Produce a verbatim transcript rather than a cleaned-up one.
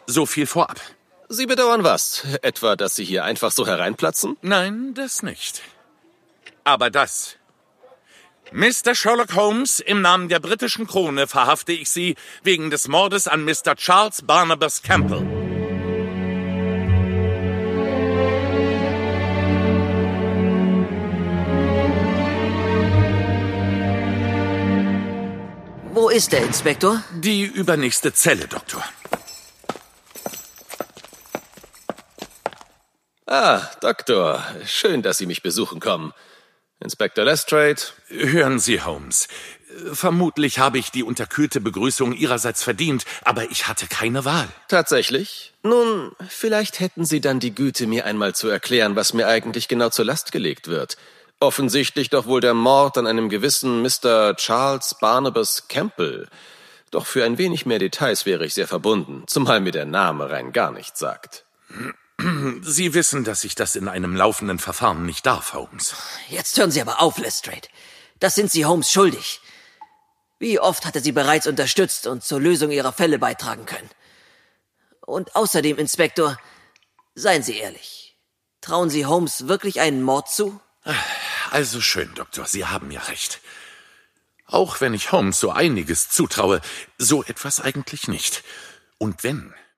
So viel vorab. Sie bedauern was? Etwa, dass Sie hier einfach so hereinplatzen? Nein, das nicht. Aber das. Mister Sherlock Holmes, im Namen der britischen Krone verhafte ich Sie wegen des Mordes an Mister Charles Barnabas Campbell. Wo ist der Inspektor? Die übernächste Zelle, Doktor. Ah, Doktor. Schön, dass Sie mich besuchen kommen. Inspektor Lestrade. Hören Sie, Holmes. Vermutlich habe ich die unterkühlte Begrüßung Ihrerseits verdient, aber ich hatte keine Wahl. Tatsächlich? Nun, vielleicht hätten Sie dann die Güte, mir einmal zu erklären, was mir eigentlich genau zur Last gelegt wird. Offensichtlich doch wohl der Mord an einem gewissen Mister Charles Barnabas Campbell. Doch für ein wenig mehr Details wäre ich sehr verbunden, zumal mir der Name rein gar nichts sagt. Sie wissen, dass ich das in einem laufenden Verfahren nicht darf, Holmes. Jetzt hören Sie aber auf, Lestrade. Das sind Sie Holmes schuldig. Wie oft hat er Sie bereits unterstützt und zur Lösung Ihrer Fälle beitragen können? Und außerdem, Inspektor, seien Sie ehrlich. Trauen Sie Holmes wirklich einen Mord zu? Also schön, Doktor, Sie haben ja recht. Auch wenn ich Holmes so einiges zutraue, so etwas eigentlich nicht. Und wenn,